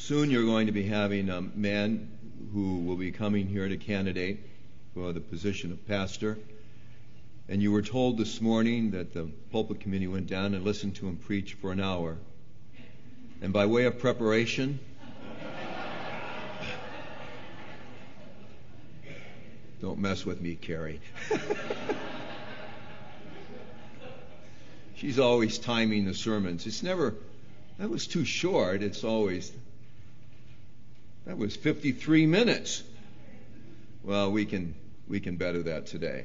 Soon you're going to be having a man who will be coming here to candidate for the position of pastor. And you were told this morning that the pulpit committee went down and listened to him preach for an hour. And by way of preparation, don't mess with me, Carrie. She's always timing the sermons. It's never, that was too short. It's always, that was 53 minutes. Well, we can better that today.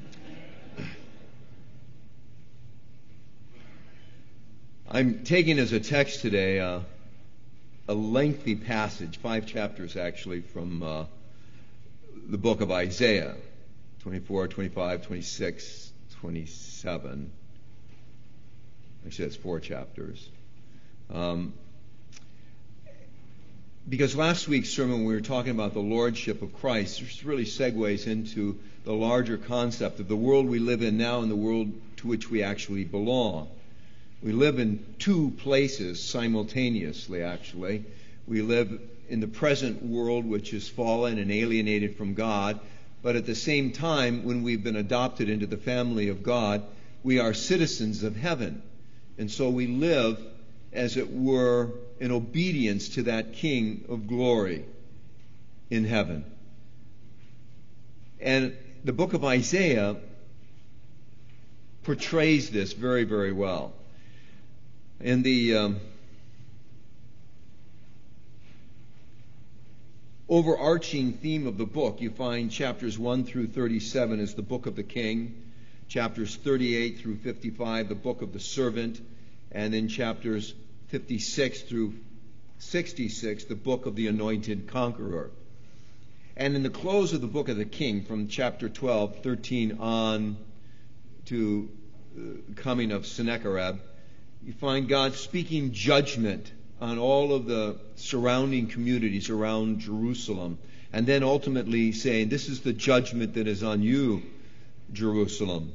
I'm taking as a text today a lengthy passage, 5 chapters actually, from the book of Isaiah, 24, 25, 26, 27. Actually, that's 4 chapters. Because last week's sermon, we were talking about the lordship of Christ. This really segues into the larger concept of the world we live in now and the world to which we actually belong. We live in 2 places simultaneously, actually. We live in the present world, which is fallen and alienated from God. But at the same time, when we've been adopted into the family of God, we are citizens of heaven. And so we live, as it were, in obedience to that King of glory in heaven. And the book of Isaiah portrays this very, very well. In the overarching theme of the book, you find chapters 1 through 37 is the book of the king, chapters 38 through 55, the book of the servant, and then chapters 56 through 66, the book of the anointed conqueror. And in the close of the book of the king, from chapter 12, 13 on to coming of Sennacherib, you find God speaking judgment on all of the surrounding communities around Jerusalem, and then ultimately saying, this is the judgment that is on you, Jerusalem.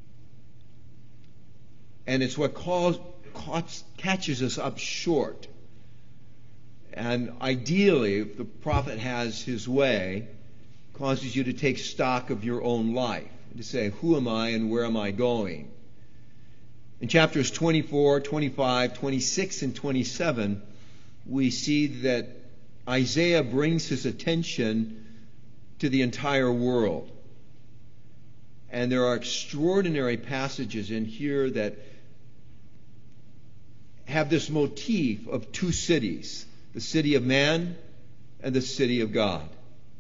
And it's what catches us up short. And ideally, if the prophet has his way, causes you to take stock of your own life, to say, who am I and where am I going? In chapters 24, 25, 26, and 27, we see that Isaiah brings his attention to the entire world. And there are extraordinary passages in here that have this motif of 2 cities, the city of man and the city of God.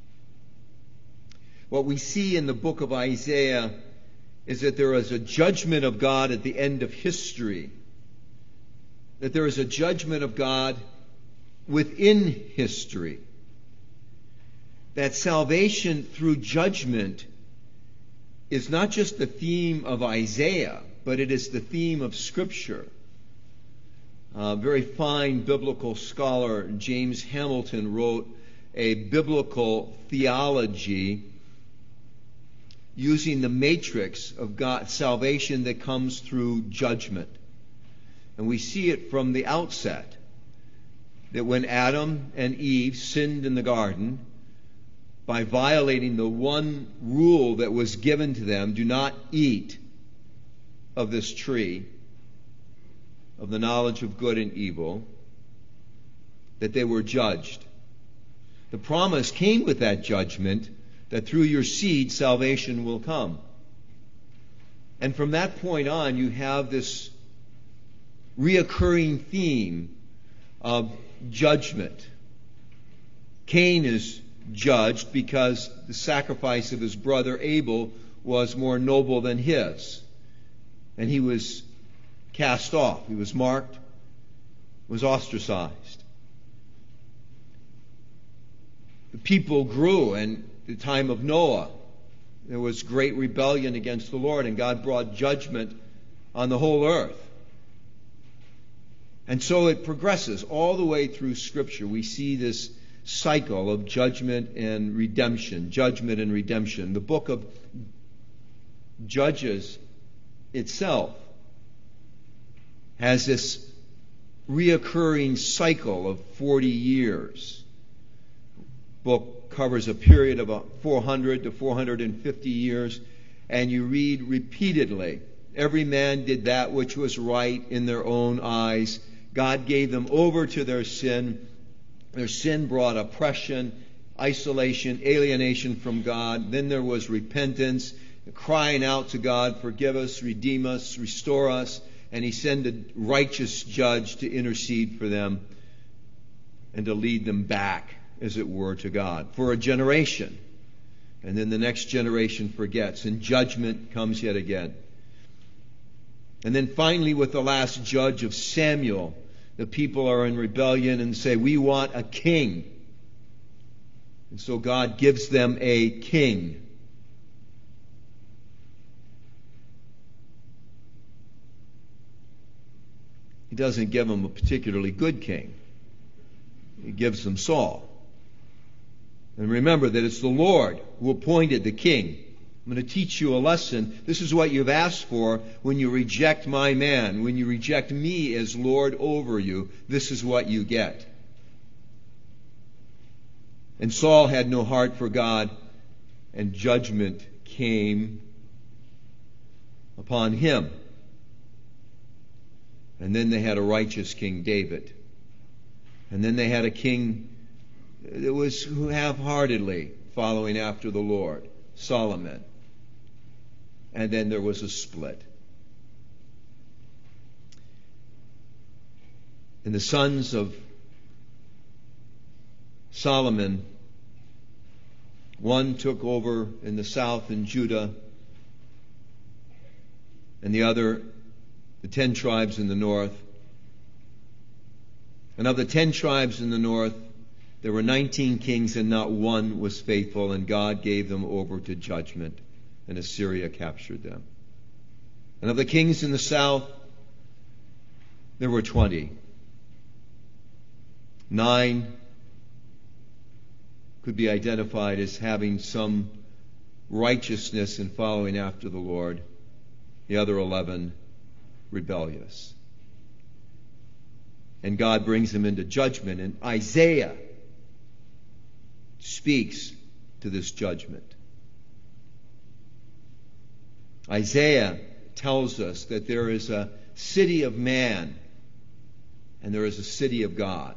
What we see in the book of Isaiah is that there is a judgment of God at the end of history, that there is a judgment of God within history, that salvation through judgment is not just the theme of Isaiah, but it is the theme of Scripture. A very fine biblical scholar, James Hamilton, wrote a biblical theology using the matrix of God's salvation that comes through judgment. And we see it from the outset, that when Adam and Eve sinned in the garden, by violating the one rule that was given to them, do not eat of this tree, of the knowledge of good and evil, that they were judged. The promise came with that judgment, that through your seed salvation will come. And from that point on, you have this reoccurring theme of judgment. Cain is judged because the sacrifice of his brother Abel was more noble than his. And he was cast off. He was marked, was ostracized. The people grew, and the time of Noah, there was great rebellion against the Lord, and God brought judgment on the whole earth. And so it progresses all the way through Scripture. We see this cycle of judgment and redemption, judgment and redemption. The book of Judges itself has this reoccurring cycle of 40 years. Book covers a period of 400 to 450 years, and you read repeatedly, every man did that which was right in their own eyes. God gave them over to their sin. Their sin brought oppression, isolation, alienation from God. Then there was repentance, crying out to God, forgive us, redeem us, restore us. And He sent a righteous judge to intercede for them and to lead them back, as it were, to God for a generation. And then the next generation forgets, and judgment comes yet again. And then finally, with the last judge of Samuel, the people are in rebellion and say, we want a king. And so God gives them a king. He doesn't give them a particularly good king. He gives them Saul. And remember that it's the Lord who appointed the king. I'm going to teach you a lesson. This is what you've asked for when you reject my man. When you reject me as Lord over you, this is what you get. And Saul had no heart for God, and judgment came upon him. And then they had a righteous king, David. And then they had a king that was half-heartedly following after the Lord, Solomon. And then there was a split. And the sons of Solomon, one took over in the south in Judah, and the other, the 10 tribes in the north. And of the 10 tribes in the north, there were 19 kings, and not one was faithful, and God gave them over to judgment, and Assyria captured them. And of the kings in the south, there were 20. 9 could be identified as having some righteousness in following after the Lord. The other 11 rebellious. And God brings them into judgment. And Isaiah speaks to this judgment. Isaiah tells us that there is a city of man and there is a city of God.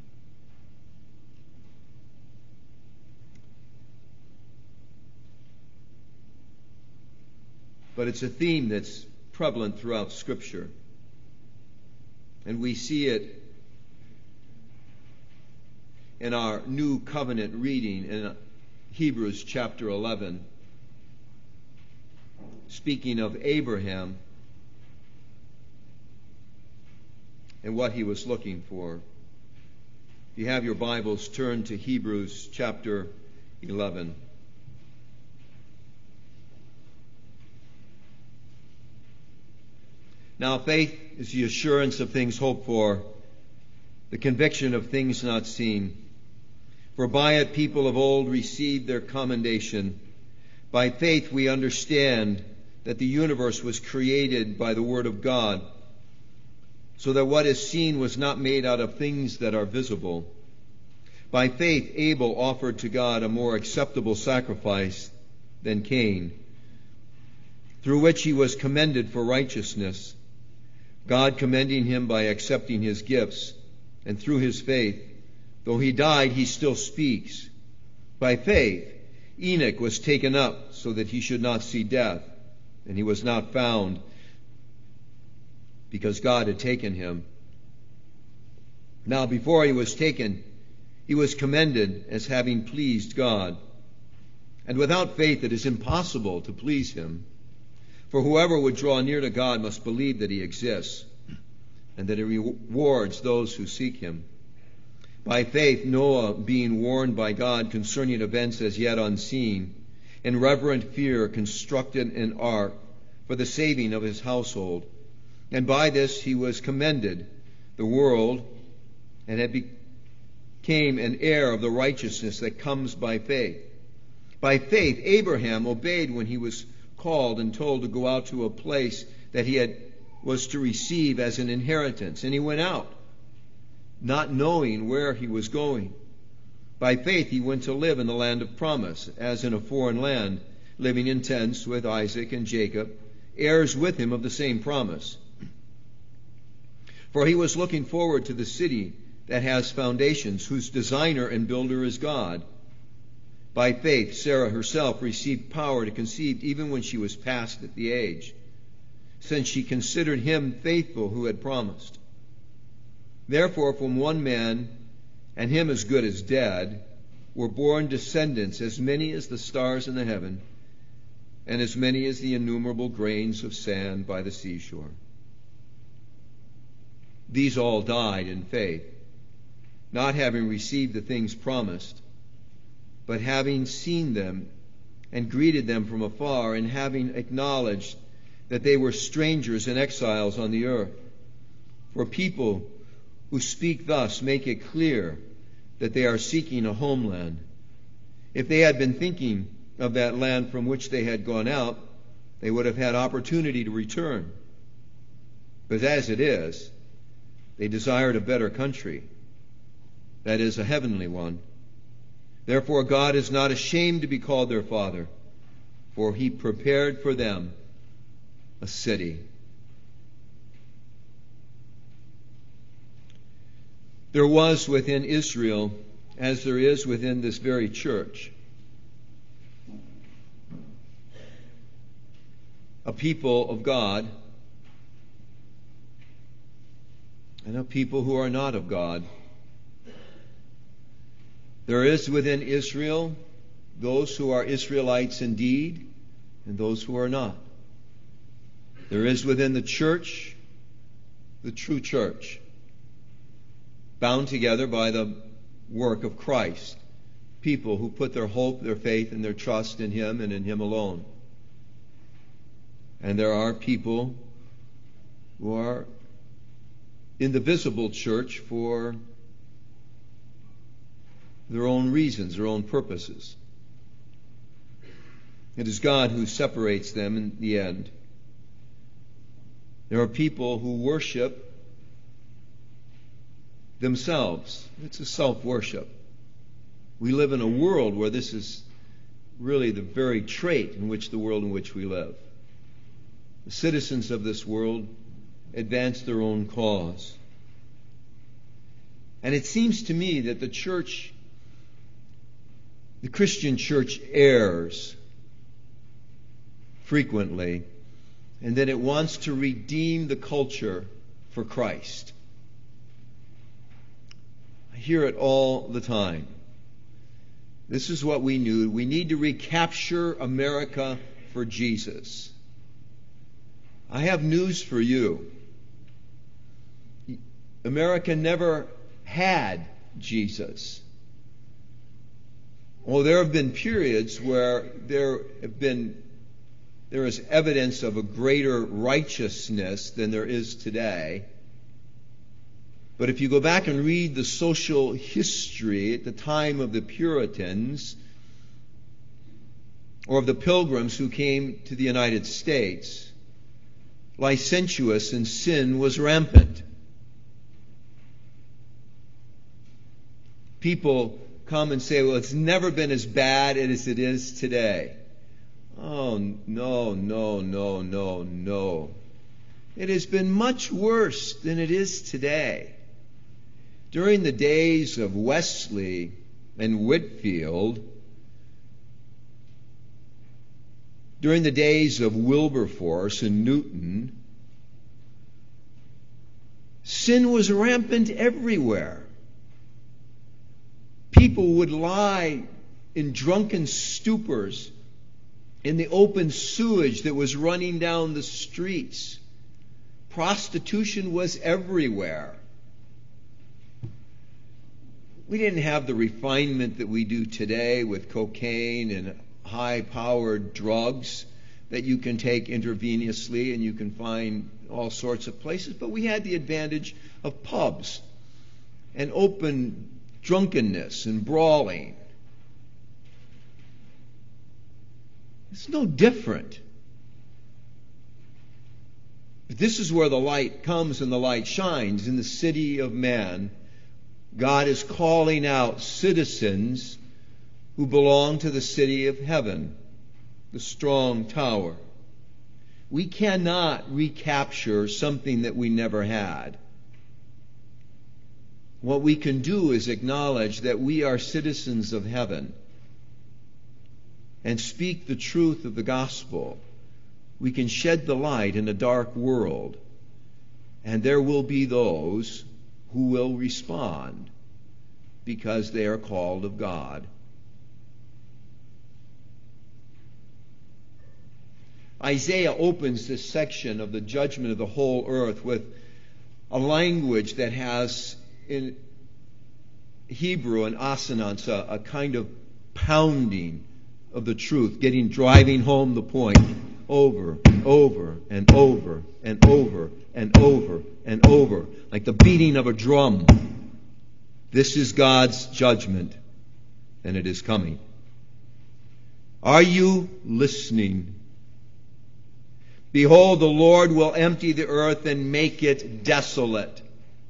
But it's a theme that's prevalent throughout Scripture. And we see it in our New Covenant reading in Hebrews chapter 11, speaking of Abraham and what he was looking for. If you have your Bibles, turn to Hebrews chapter 11. Now faith is the assurance of things hoped for, the conviction of things not seen. For by it people of old received their commendation. By faith we understand that the universe was created by the Word of God, so that what is seen was not made out of things that are visible. By faith Abel offered to God a more acceptable sacrifice than Cain, through which he was commended for righteousness, God commending him by accepting his gifts. And through his faith, though he died, he still speaks. By faith, Enoch was taken up so that he should not see death, and he was not found because God had taken him. Now before he was taken, he was commended as having pleased God. And without faith it is impossible to please him. For whoever would draw near to God must believe that he exists, and that he rewards those who seek him. By faith Noah, being warned by God concerning events as yet unseen, in reverent fear constructed an ark for the saving of his household. And by this he was commended the world, and had became an heir of the righteousness that comes by faith. By faith Abraham obeyed when he was called and told to go out to a place that was to receive as an inheritance. And he went out, not knowing where he was going. By faith he went to live in the land of promise, as in a foreign land, living in tents with Isaac and Jacob, heirs with him of the same promise. For he was looking forward to the city that has foundations, whose designer and builder is God. By faith Sarah herself received power to conceive even when she was past the age, since she considered him faithful who had promised. Therefore from one man, and him as good as dead, were born descendants as many as the stars in the heaven, and as many as the innumerable grains of sand by the seashore. These all died in faith, not having received the things promised, but having seen them and greeted them from afar, and having acknowledged that they were strangers and exiles on the earth. For people who speak thus make it clear that they are seeking a homeland. If they had been thinking of that land from which they had gone out, they would have had opportunity to return. But as it is, they desired a better country, that is, a heavenly one. Therefore God is not ashamed to be called their Father, for he prepared for them a city. There was within Israel, as there is within this very church, a people of God and a people who are not of God. There is within Israel those who are Israelites indeed, and those who are not. There is within the church, the true church, bound together by the work of Christ, people who put their hope, their faith, and their trust in him and in him alone. And there are people who are in the visible church for their own reasons, their own purposes. It is God who separates them in the end. There are people who worship themselves. It's a self-worship. We live in a world where this is really the very trait in which the world in which we live. The citizens of this world advance their own cause. And it seems to me that the church, the Christian church, errs frequently, and that it wants to redeem the culture for Christ. I hear it all the time. This is what we need. We need to recapture America for Jesus. I have news for you. America never had Jesus. Well, there have been periods where there is evidence of a greater righteousness than there is today. But if you go back and read the social history at the time of the Puritans or of the Pilgrims who came to the United States, licentiousness and sin was rampant. People come and say, well, it's never been as bad as it is today. Oh, no, no, no, no, no. It has been much worse than it is today. During the days of Wesley and Whitefield, during the days of Wilberforce and Newton, sin was rampant everywhere. People would lie in drunken stupors in the open sewage that was running down the streets. Prostitution was everywhere. We didn't have the refinement that we do today with cocaine and high-powered drugs that you can take intravenously and you can find all sorts of places. But we had the advantage of pubs and open drunkenness and brawling. It's no different. But this is where the light comes and the light shines in the city of man, God is calling out citizens who belong to the city of heaven, the strong tower. We cannot recapture something that we never had. What we can do is acknowledge that we are citizens of heaven and speak the truth of the gospel. We can shed the light in a dark world, and there will be those who will respond because they are called of God. Isaiah opens this section of the judgment of the whole earth with a language that has in Hebrew and assonance a kind of pounding of the truth, driving home the point over, over, and over, and over, and over, and over, like the beating of a drum. This is God's judgment, and it is coming. Are you listening? Behold, the Lord will empty the earth and make it desolate.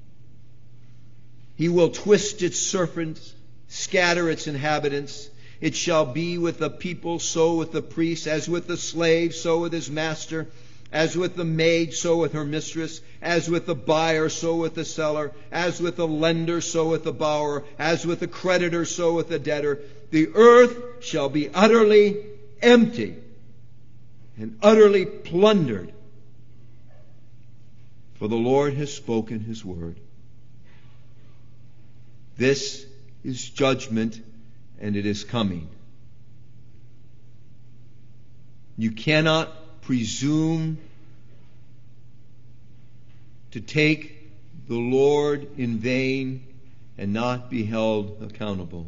He will twist its serpents, scatter its inhabitants. It shall be with the people, so with the priest, as with the slave, so with his master, as with the maid, so with her mistress, as with the buyer, so with the seller, as with the lender, so with the borrower, as with the creditor, so with the debtor. The earth shall be utterly empty and utterly plundered, for the Lord has spoken his word. This is judgment, and it is coming. You cannot presume to take the Lord in vain and not be held accountable.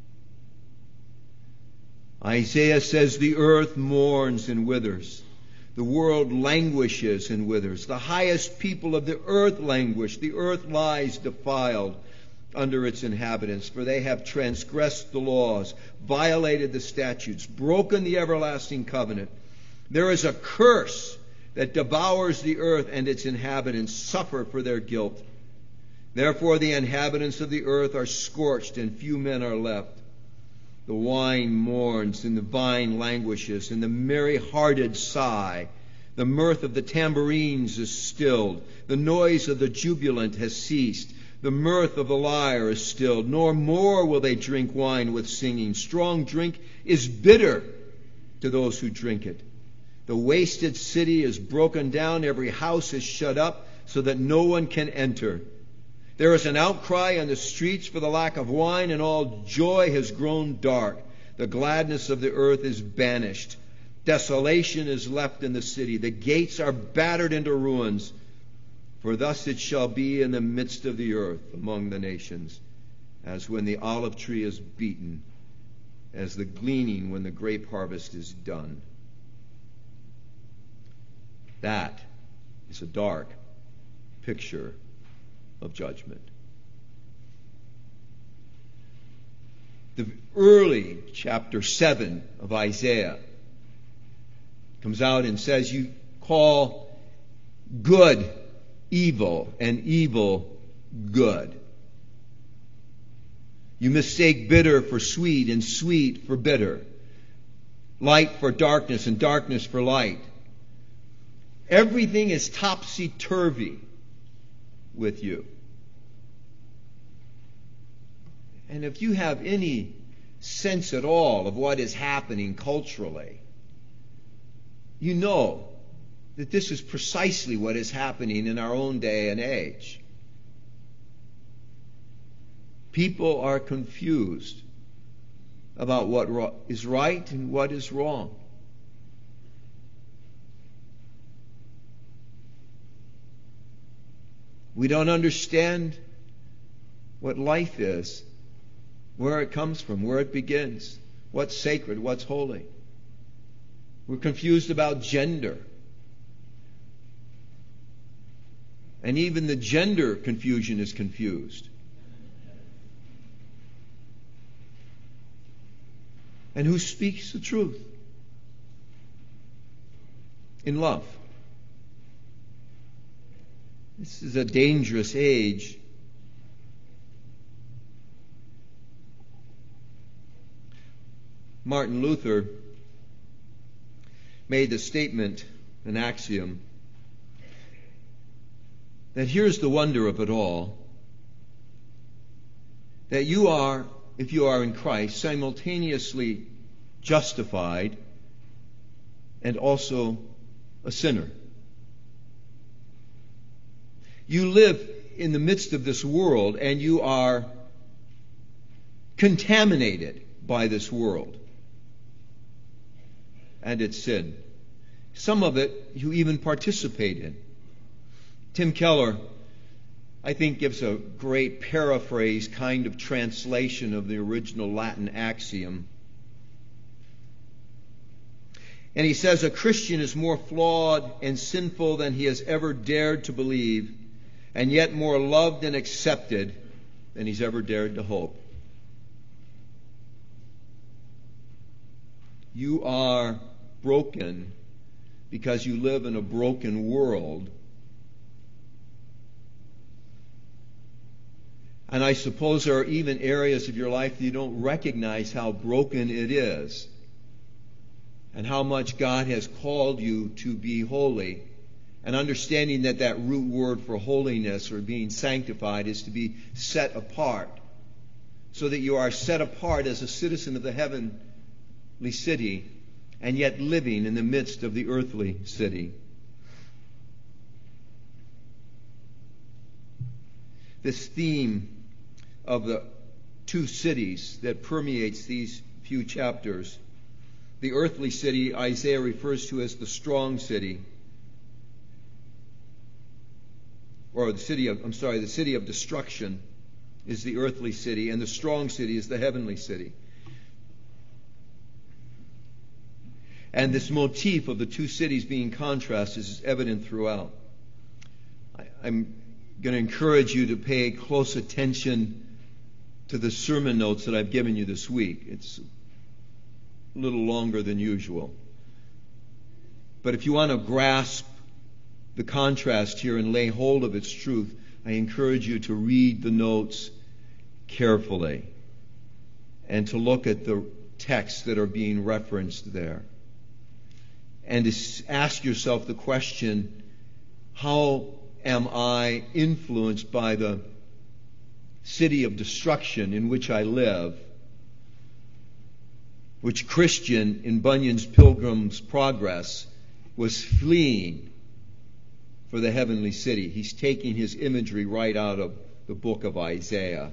Isaiah says the earth mourns and withers. The world languishes and withers. The highest people of the earth languish. The earth lies defiled under its inhabitants, for they have transgressed the laws, violated the statutes, broken the everlasting covenant. There is a curse that devours the earth, and its inhabitants suffer for their guilt. Therefore the inhabitants of the earth are scorched, and few men are left. The wine mourns, and the vine languishes, and the merry-hearted sigh. The mirth of the tambourines is stilled. The noise of the jubilant has ceased. The mirth of the lyre is stilled. Nor more will they drink wine with singing. Strong drink is bitter to those who drink it. The wasted city is broken down. Every house is shut up so that no one can enter. There is an outcry in the streets for the lack of wine, and all joy has grown dark. The gladness of the earth is banished. Desolation is left in the city. The gates are battered into ruins. For thus it shall be in the midst of the earth among the nations, as when the olive tree is beaten, as the gleaning when the grape harvest is done. That is a dark picture of judgment. The early chapter 7 of Isaiah comes out and says, you call good evil and evil good. You mistake bitter for sweet and sweet for bitter, light for darkness and darkness for light. Everything is topsy-turvy with you. And if you have any sense at all of what is happening culturally, you know that this is precisely what is happening in our own day and age. People are confused about what is right and what is wrong. We don't understand what life is, where it comes from, where it begins, what's sacred, what's holy. We're confused about gender. And even the gender confusion is confused. And who speaks the truth? In love. This is a dangerous age. Martin Luther made the statement, an axiom, that here's the wonder of it all, that you are, if you are in Christ, simultaneously justified and also a sinner. You live in the midst of this world and you are contaminated by this world and its sin. Some of it you even participate in. Tim Keller, I think, gives a great paraphrase kind of translation of the original Latin axiom. And he says, a Christian is more flawed and sinful than he has ever dared to believe, and yet more loved and accepted than he's ever dared to hope. You are broken because you live in a broken world. And I suppose there are even areas of your life that you don't recognize how broken it is and how much God has called you to be holy. And understanding that that root word for holiness or being sanctified is to be set apart, so that you are set apart as a citizen of the heavenly city and yet living in the midst of the earthly city. This theme of the two cities that permeates these few chapters, the earthly city Isaiah refers to as the strong city, or the city of destruction is the earthly city, and the strong city is the heavenly city. And this motif of the two cities being contrasted is evident throughout. I'm going to encourage you to pay close attention to the sermon notes that I've given you this week. It's a little longer than usual. But if you want to grasp the contrast here and lay hold of its truth, I encourage you to read the notes carefully and to look at the texts that are being referenced there. And to ask yourself the question, how am I influenced by the city of destruction in which I live, which Christian in Bunyan's Pilgrim's Progress was fleeing for the heavenly city? He's taking his imagery right out of the book of Isaiah.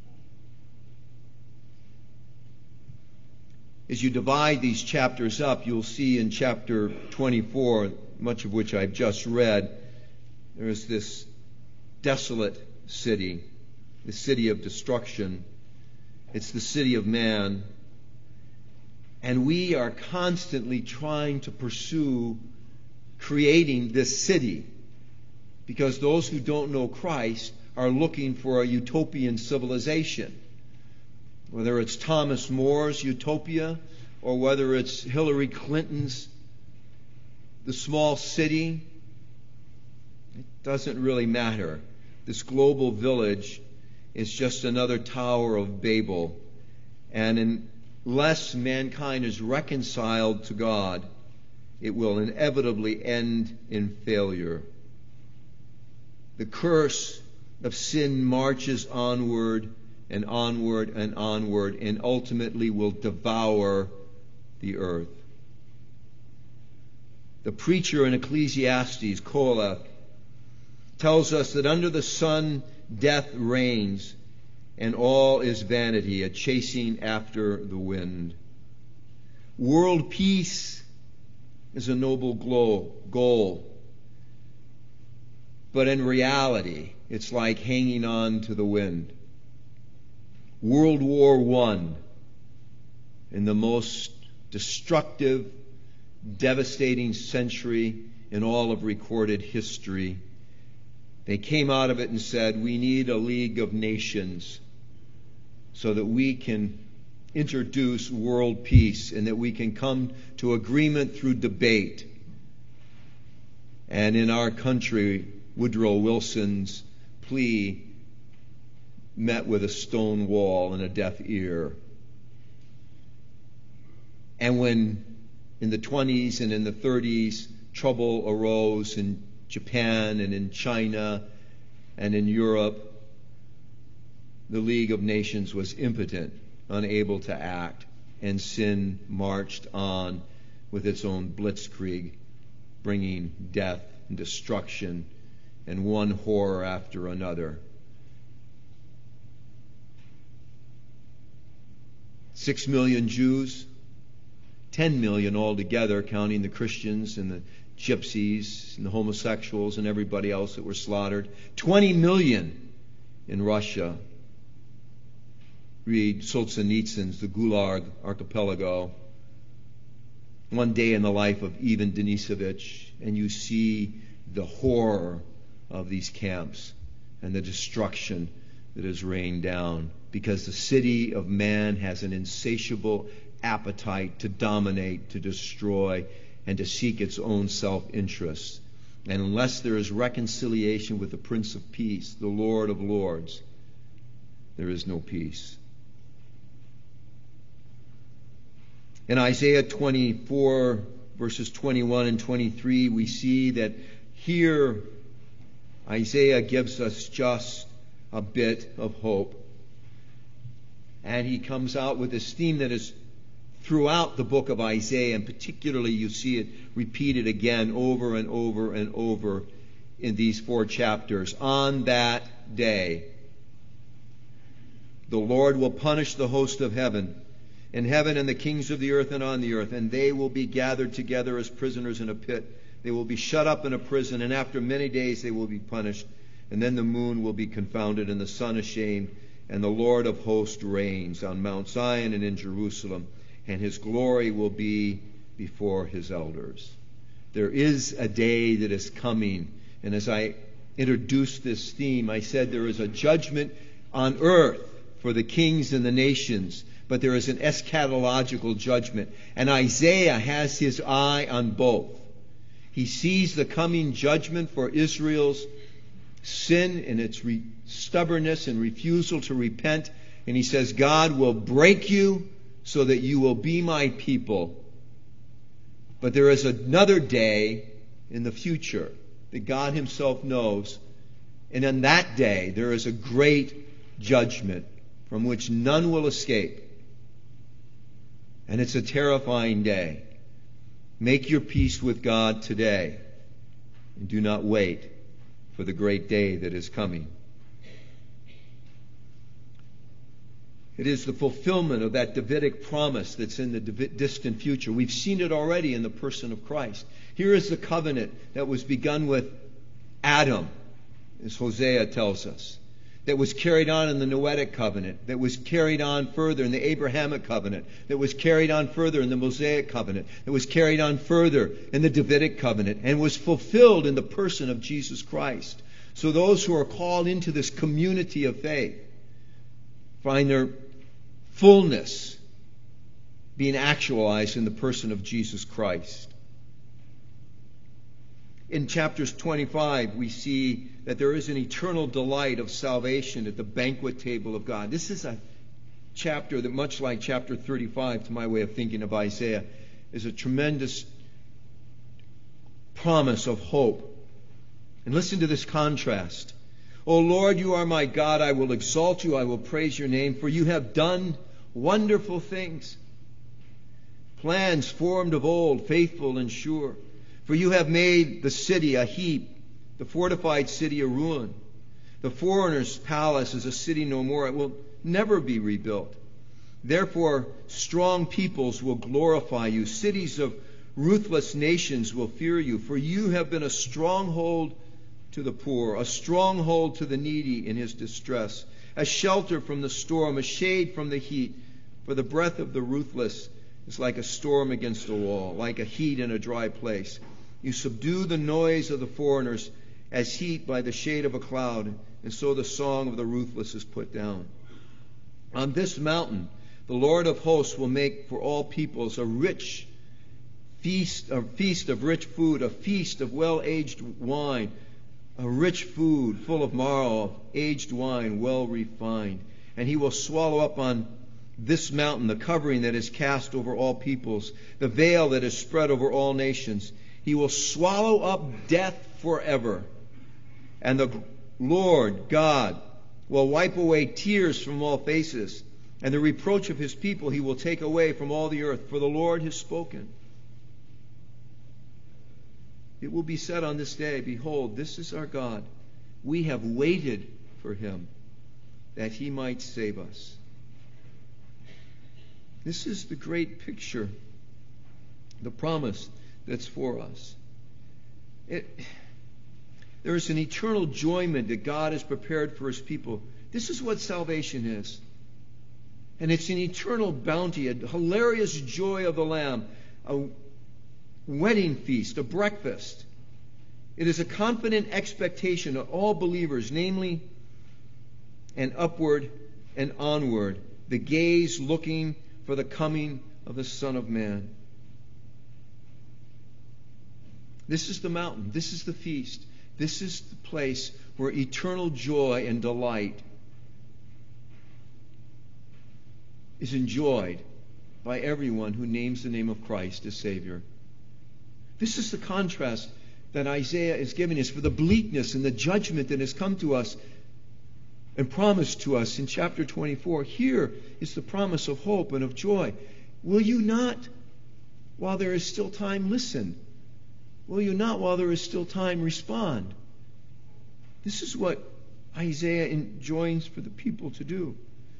As you divide these chapters up, you'll see in chapter 24, much of which I've just read, there is this desolate city, the city of destruction. It's the city of man. And we are constantly trying to pursue creating this city, because those who don't know Christ are looking for a utopian civilization. Whether it's Thomas More's utopia or whether it's Hillary Clinton's The Small City, it doesn't really matter. This global village is just another Tower of Babel. And unless mankind is reconciled to God, it will inevitably end in failure. The curse of sin marches onward and onward and onward, and ultimately will devour the earth. The preacher in Ecclesiastes, Koheleth, tells us that under the sun death reigns, and all is vanity, a chasing after the wind. World peace is a noble goal, but in reality, it's like hanging on to the wind. World War I, in the most destructive, devastating century in all of recorded history, they came out of it and said, we need a League of Nations so that we can introduce world peace and that we can come to agreement through debate. And in our country, Woodrow Wilson's plea met with a stone wall and a deaf ear. And when in the 20s and in the 30s trouble arose in Japan and in China and in Europe, the League of Nations was impotent, unable to act, and sin marched on with its own blitzkrieg, bringing death and destruction and one horror after another. 6 million Jews, 10 million altogether, counting the Christians and the gypsies and the homosexuals and everybody else that were slaughtered. 20 million in Russia. Read Solzhenitsyn's The Gulag Archipelago. One day in the life of Ivan Denisovich, and you see the horror of these camps and the destruction that is rained down, because the city of man has an insatiable appetite to dominate, to destroy, and to seek its own self-interest. And unless there is reconciliation with the Prince of Peace, the Lord of Lords, there is no peace. In Isaiah 24, verses 21 and 23, we see that here Isaiah gives us just a bit of hope. And he comes out with this theme that is throughout the book of Isaiah, and particularly you see it repeated again over and over and over in these 4 chapters. On that day, the Lord will punish the host of heaven, in heaven and the kings of the earth and on the earth, and they will be gathered together as prisoners in a pit. They will be shut up in a prison, and after many days they will be punished. And then the moon will be confounded, and the sun ashamed, and the Lord of hosts reigns on Mount Zion and in Jerusalem, and his glory will be before his elders. There is a day that is coming, and as I introduced this theme, I said there is a judgment on earth for the kings and the nations, but there is an eschatological judgment. And Isaiah has his eye on both. He sees the coming judgment for Israel's sin and its stubbornness and refusal to repent. And he says, God will break you so that you will be my people. But there is another day in the future that God himself knows. And on that day, there is a great judgment from which none will escape. And it's a terrifying day. Make your peace with God today, and do not wait for the great day that is coming. It is the fulfillment of that Davidic promise that's in the distant future. We've seen it already in the person of Christ. Here is the covenant that was begun with Adam, as Hosea tells us, that was carried on in the Noahic covenant, that was carried on further in the Abrahamic covenant, that was carried on further in the Mosaic covenant, that was carried on further in the Davidic covenant, and was fulfilled in the person of Jesus Christ. So those who are called into this community of faith find their fullness being actualized in the person of Jesus Christ. In chapters 25, we see that there is an eternal delight of salvation at the banquet table of God. This is a chapter that, much like chapter 35, to my way of thinking of Isaiah, is a tremendous promise of hope. And listen to this contrast. O Lord, you are my God. I will exalt you. I will praise your name, for you have done wonderful things. Plans formed of old, faithful and sure. For you have made the city a heap, the fortified city a ruin. The foreigner's palace is a city no more. It will never be rebuilt. Therefore, strong peoples will glorify you. Cities of ruthless nations will fear you. For you have been a stronghold to the poor, a stronghold to the needy in his distress, a shelter from the storm, a shade from the heat. For the breath of the ruthless is like a storm against a wall, like a heat in a dry place. You subdue the noise of the foreigners as heat by the shade of a cloud, and so the song of the ruthless is put down. On this mountain, the Lord of hosts will make for all peoples a rich feast of rich food, a feast of well-aged wine, a rich food full of marrow, of aged wine well refined. And he will swallow up on this mountain, the covering that is cast over all peoples, the veil that is spread over all nations. He will swallow up death forever. And the Lord God will wipe away tears from all faces, and the reproach of his people he will take away from all the earth, for the Lord has spoken. It will be said on this day, behold, this is our God. We have waited for him, that he might save us. This is the great picture, the promise that's for us. There is an eternal enjoyment that God has prepared for his people. This is what salvation is. And it's an eternal bounty, a hilarious joy of the Lamb, a wedding feast, a breakfast. It is a confident expectation of all believers, namely, and upward and onward, the gaze looking for the coming of the Son of Man. This is the mountain. This is the feast. This is the place where eternal joy and delight is enjoyed by everyone who names the name of Christ as Savior. This is the contrast that Isaiah is giving us for the bleakness and the judgment that has come to us and promised to us in chapter 24. Here is the promise of hope and of joy. Will you not, while there is still time, listen? Will you not, while there is still time, respond? This is what Isaiah enjoins for the people to do.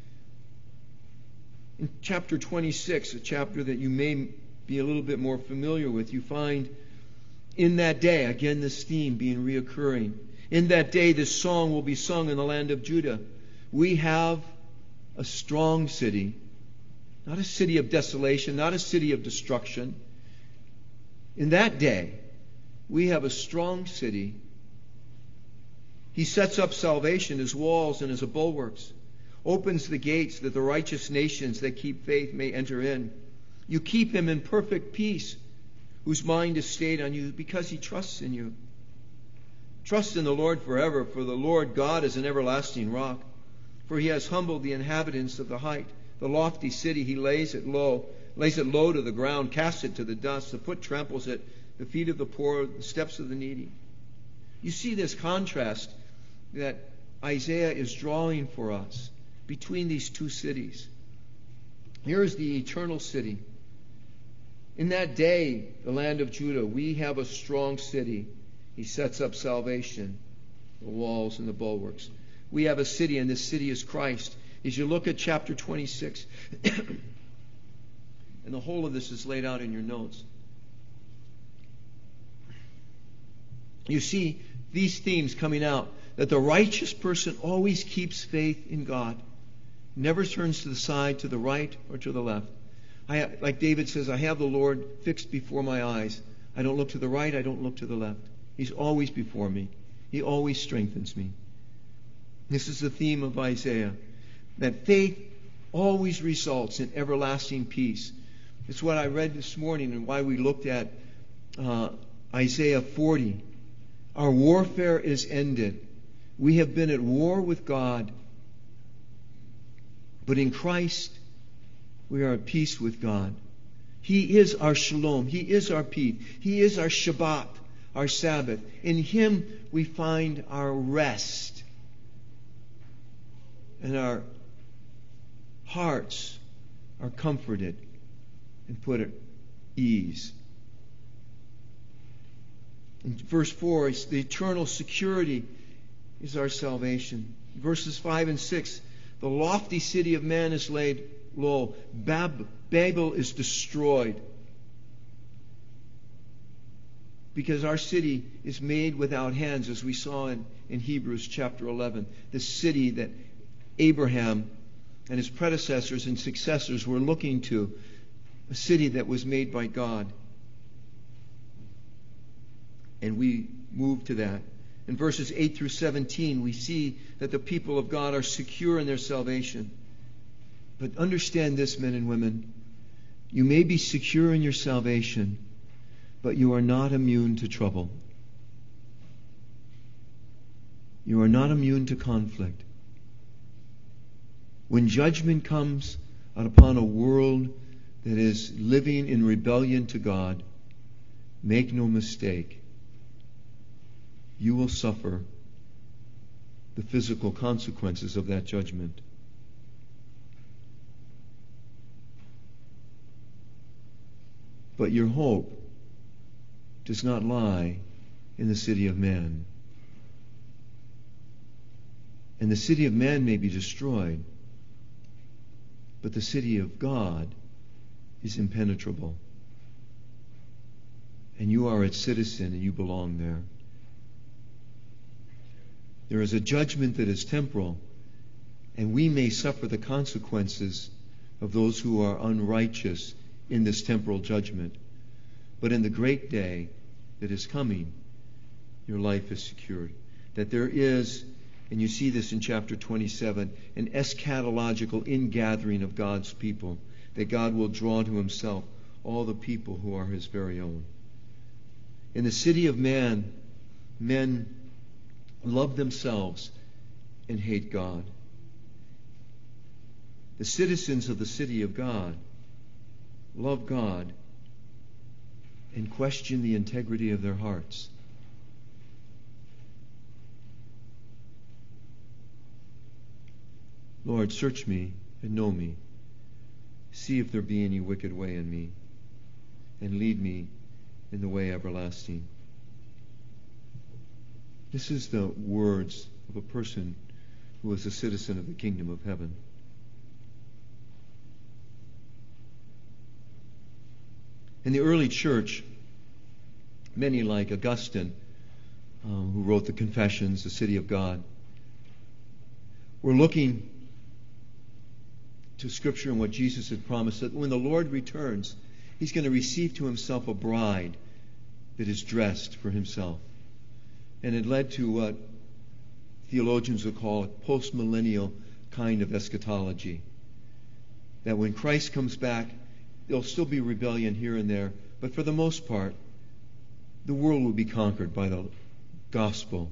In chapter 26, a chapter that you may be a little bit more familiar with, you find in that day, again this theme being reoccurring, in that day this song will be sung in the land of Judah. We have a strong city, not a city of desolation, not a city of destruction. In that day, we have a strong city. He sets up salvation as walls and as a bulwarks, opens the gates that the righteous nations that keep faith may enter in. You keep him in perfect peace, whose mind is stayed on you because he trusts in you. Trust in the Lord forever, for the Lord God is an everlasting rock. For he has humbled the inhabitants of the height. The lofty city he lays it low to the ground, casts it to the dust. The foot tramples it, the feet of the poor, the steps of the needy. You see this contrast that Isaiah is drawing for us between these two cities. Here is the eternal city. In that day, the land of Judah, we have a strong city. He sets up salvation, the walls and the bulwarks. We have a city, and this city is Christ. As you look at chapter 26, and the whole of this is laid out in your notes, you see these themes coming out, that the righteous person always keeps faith in God, never turns to the side, to the right, or to the left. Like David says, I have the Lord fixed before my eyes. I don't look to the right, I don't look to the left. He's always before me. He always strengthens me. This is the theme of Isaiah, that faith always results in everlasting peace. It's what I read this morning and why we looked at Isaiah 40. Our warfare is ended. We have been at war with God, but in Christ we are at peace with God. He is our shalom. He is our peace. He is our Shabbat, our Sabbath. In him we find our rest. And our hearts are comforted and put at ease. In verse 4, it's the eternal security is our salvation. Verses 5 and 6, the lofty city of man is laid low. Babel is destroyed. Because our city is made without hands, as we saw in Hebrews chapter 11. The city that Abraham and his predecessors and successors were looking to. A city that was made by God. And we move to that. In verses 8 through 17, we see that the people of God are secure in their salvation. But understand this, men and women. You may be secure in your salvation, but you are not immune to trouble. You are not immune to conflict. When judgment comes out upon a world that is living in rebellion to God, make no mistake, you will suffer the physical consequences of that judgment. But your hope does not lie in the city of man. And the city of man may be destroyed, but the city of God is impenetrable. And you are its citizen, and you belong there. There is a judgment that is temporal, and we may suffer the consequences of those who are unrighteous in this temporal judgment. But in the great day that is coming, your life is secured. That there is, and you see this in chapter 27, an eschatological ingathering of God's people, that God will draw to himself all the people who are his very own. In the city of man, men love themselves and hate God. The citizens of the city of God love God and question the integrity of their hearts. Lord, search me and know me. See if there be any wicked way in me, and lead me in the way everlasting. This is the words of a person who is a citizen of the kingdom of heaven. In the early church, many like Augustine, who wrote the Confessions, the City of God, were looking to Scripture and what Jesus had promised, that when the Lord returns, he's going to receive to himself a bride that is dressed for himself. And it led to what theologians would call a post-millennial kind of eschatology. That when Christ comes back, there'll still be rebellion here and there, but for the most part, the world will be conquered by the gospel.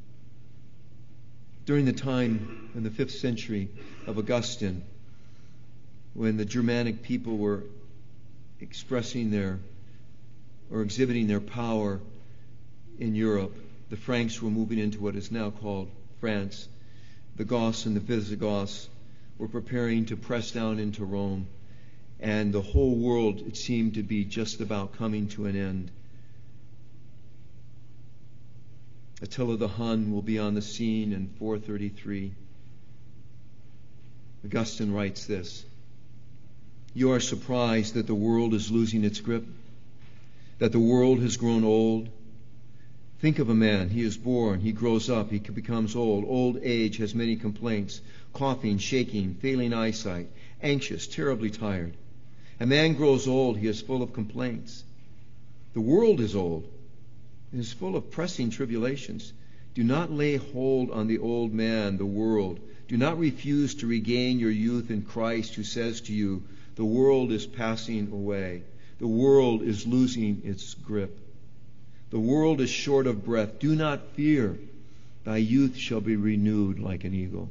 During the time in the 5th century of Augustine, when the Germanic people were expressing their or exhibiting their power in Europe, the Franks were moving into what is now called France. The Goths and the Visigoths were preparing to press down into Rome, and the whole world, it seemed to be just about coming to an end. Attila the Hun will be on the scene in 433. Augustine writes this: "You are surprised that the world is losing its grip, that the world has grown old. Think of a man. He is born, he grows up, he becomes old. Old age has many complaints: coughing, shaking, failing eyesight, anxious, terribly tired. A man grows old, he is full of complaints. The world is old, it is full of pressing tribulations. Do not lay hold on the old man, the world. Do not refuse to regain your youth in Christ, who says to you, the world is passing away. The world is losing its grip. The world is short of breath. Do not fear. Thy youth shall be renewed like an eagle."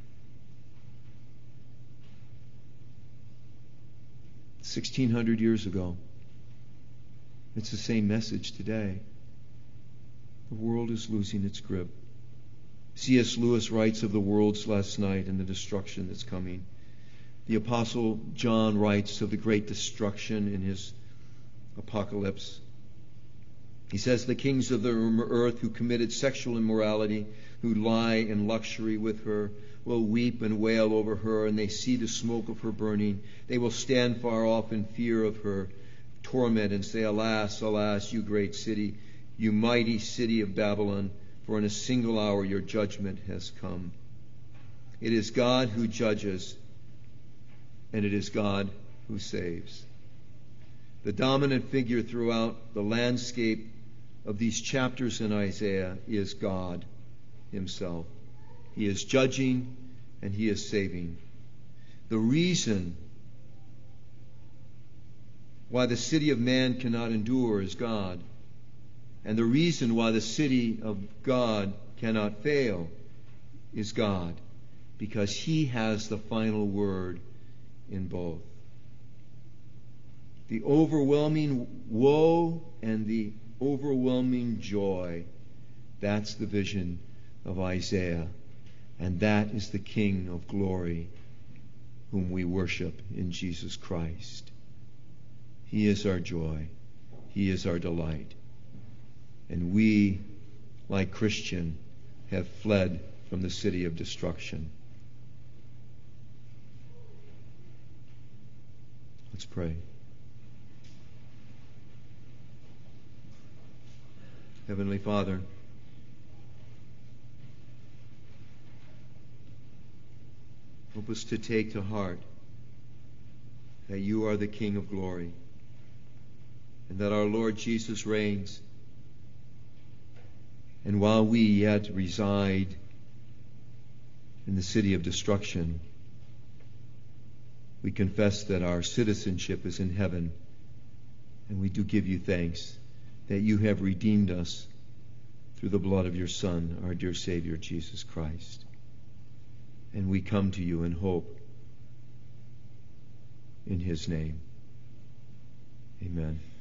1,600 years ago. It's the same message today. The world is losing its grip. C.S. Lewis writes of the world's last night and the destruction that's coming. The Apostle John writes of the great destruction in his Apocalypse. He says, "The kings of the earth who committed sexual immorality, who lie in luxury with her, will weep and wail over her, and they see the smoke of her burning. They will stand far off in fear of her torment and say, Alas, alas, you great city, you mighty city of Babylon, for in a single hour your judgment has come." It is God who judges, and it is God who saves. The dominant figure throughout the landscape of these chapters in Isaiah is God himself. He is judging and he is saving. The reason why the city of man cannot endure is God. And the reason why the city of God cannot fail is God, because he has the final word in both. The overwhelming woe and the overwhelming joy. That's the vision of Isaiah. And that is the King of glory whom we worship in Jesus Christ. He is our joy. He is our delight. And we, like Christian, have fled from the city of destruction. Let's pray. Heavenly Father, help us to take to heart that you are the King of glory and that our Lord Jesus reigns. And while we yet reside in the city of destruction, we confess that our citizenship is in heaven, and we do give you thanks that you have redeemed us through the blood of your Son, our dear Savior, Jesus Christ. And we come to you in hope in his name. Amen.